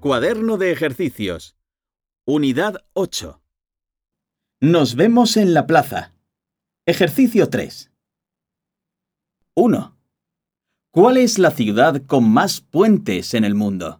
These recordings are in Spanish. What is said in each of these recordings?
Cuaderno de ejercicios. Unidad 8. Nos vemos en la plaza. Ejercicio 3. 1. ¿Cuál es la ciudad con más puentes en el mundo?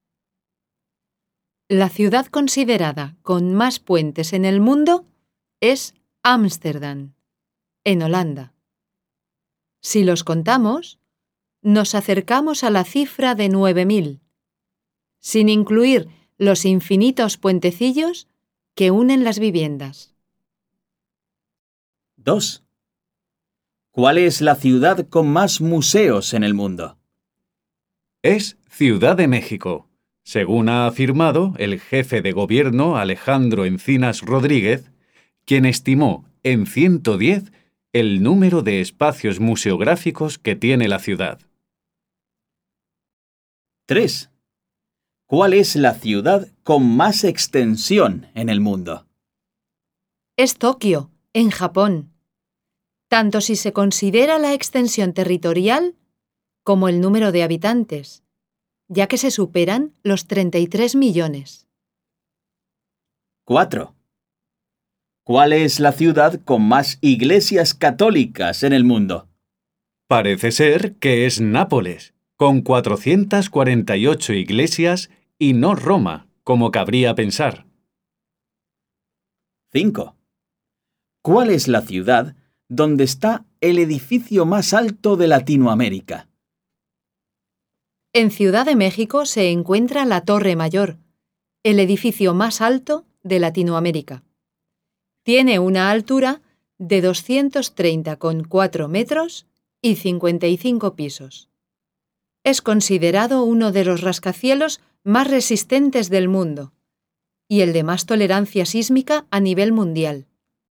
La ciudad considerada con más puentes en el mundo es Ámsterdam, en Holanda. Si los contamos, nos acercamos a la cifra de 9.000, sin incluir los infinitos puentecillos que unen las viviendas. 2. ¿Cuál es la ciudad con más museos en el mundo? Es Ciudad de México, según ha afirmado el jefe de gobierno Alejandro Encinas Rodríguez, quien estimó en 110 el número de espacios museográficos que tiene la ciudad. 3. ¿Cuál es la ciudad con más extensión en el mundo? Es Tokio, en Japón, tanto si se considera la extensión territorial como el número de habitantes, ya que se superan los 33 millones. 4. ¿Cuál es la ciudad con más iglesias católicas en el mundo? Parece ser que es Nápoles, con 448 iglesias y no Roma, como cabría pensar. 5. ¿Cuál es la ciudad donde está el edificio más alto de Latinoamérica? En Ciudad de México se encuentra la Torre Mayor, el edificio más alto de Latinoamérica. Tiene una altura de 230,4 metros y 55 pisos. Es considerado uno de los rascacielos más resistentes del mundo y el de más tolerancia sísmica a nivel mundial.